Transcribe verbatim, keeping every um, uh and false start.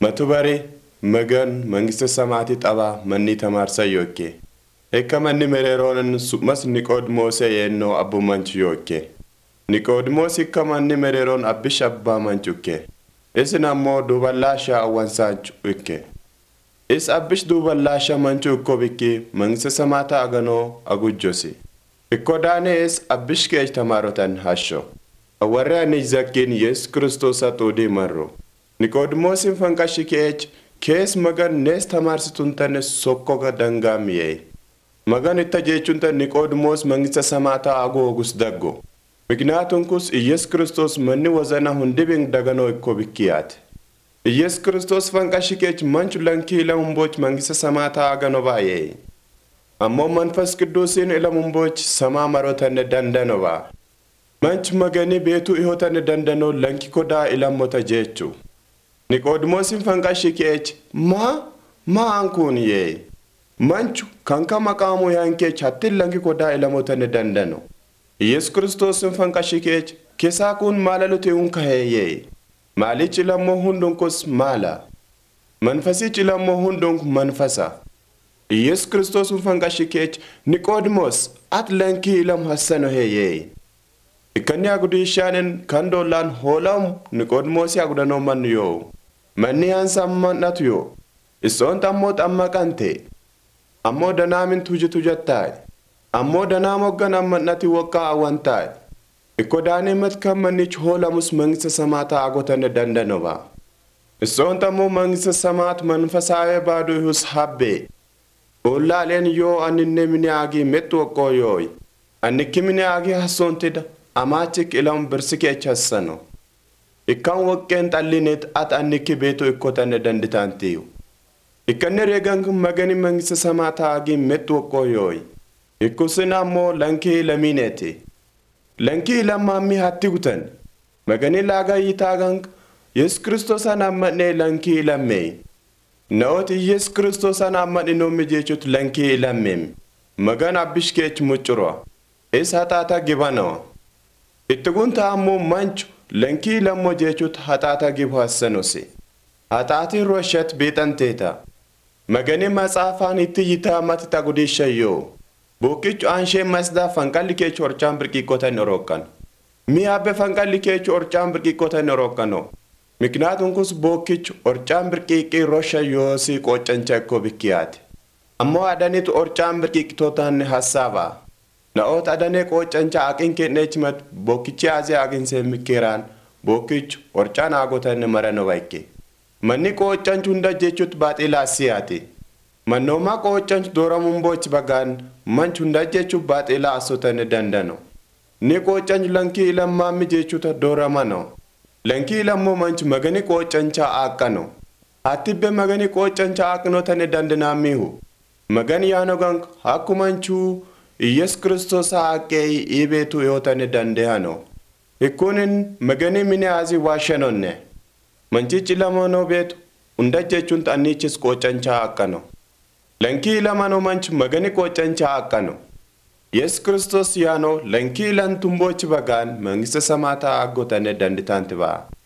Matubari magan mangista samati taba manni tamarsa yoke. Eka manni mereronan sumas Niqodimos yenno abbu manchu yoke. Niqodimos ikka manni mereron abbish abba manchuke. Isin ammoo duballasha awansanchu ikke. Is abbish duballasha manchu ukko bikki mangista samata agano agujjosi. Ikko daane is abbish keech tamarotan hasho. Warra ani zakin Yes Kristosa todi marro. Niqodimos fankashi keech kees magan nees tamarsituntane sokkoga dangamiye. Magan itta jeechunta Niqodimos mangista samata ago ogus daggo. Miknaatunkus Yes Kristos manni wazana hundibing dagano ikko bikkiyaate. Yes Kristos fankashi keech manchu lanki ila humboch mangista samata agano baayee. Ammoo manfas qidduusin ila humboch sama marotane dandano baa. Manch magani beetu ihotane dandano lanki kodaa ila mota jechu. Niqodimos fankashi keech ma ma ankun yee. Manchu kanka maqaamu yanke chattil lanki kodaa ila motane dandano. Yes Kristos fankashi keech kesaa kun maala lute unka heye. Maali cilammo hundunkus maala. Manfasi cilammo hundunk manfasa. Yes Kristos fankashi keech Niqodimos at lanki ilam hassano heye. Ikkanni agudishanen kandolan holam Niqodimos agudano man yo. Manni hansamman natu yo. Ison tammot amma kante. Ammo danamin tuji tujattai. Ammo danamoggan amma nati wakka awantai. Ikko daane matkam manich holamus mangisa samata agotane dandanova. Ison tammo mangisa samat manfasaye badu hus habbe. Ollalen yo aninne mini agi metu wakko yoy. Annikki mini agi hasontida. Amachik ilam bersike chassano. Ikkan wakken tallinet at anniki beto ikkotane danditantiyu. Ikkanne regang magani mangisa samata agi metu wakko yoy. Ikkusina mo lanki lamineti. Lanki lamami hatti gutan. Magani laga yitagang Yes Kristos anamane lanki lamme. Naoti Yes Kristos anamane nomi jechut lanki lammem. Magan abishkech muchuro. Is hatata gibano. Ittugunta ammoo manchu lanki lammo jechut hatata gibu hassanosi. Hatati roshat beetanteta. Magani matsaafaan itti yitaa matita gudisha yoo. Bukkichu anshe masda fankalli keech orchaan birqiqqotan orokkan. Mi abbe fankalli keech orchaan birqiqqotan orokkano. Miknaatunkus bukkichu orchaan birqiqqii rosha yoosi qocancha ikko bikkiyaate. Ammoo adanitu orchaan birqiqqitootaan hassaaba. Naot adane qocancha aqin kennechimat bukkichi aze aginse mikiraan bukkichu orchaan agotan marano baike. Manni qocanchu hunda jechut baaxila siyaati. Mannooma qocanchu dooramuun bochi bagaan manchu hunda jechu baaxila asotane dandano. Ni qocanchu lanki ilammaammi jechuta dooramano. Lanki ilammoo manchu magani qocancha aaqqano. Attibbe magani qocancha aaqqinotane dandanaamihu. Magani yaanogang hakkumanchuu Yes Kristos aaqqee ibeetu yootane dandehano. Ikkunin magani mini azi waashanonne. Manchichi lamono beetu hunda jechuun xannichis qocancha aaqqano. Lanki lamano manchu magani qocancha aaqqano. Yes Kristos yaano lanki lan tumbochi bagaan mangisa samata aggotane danditanti baa.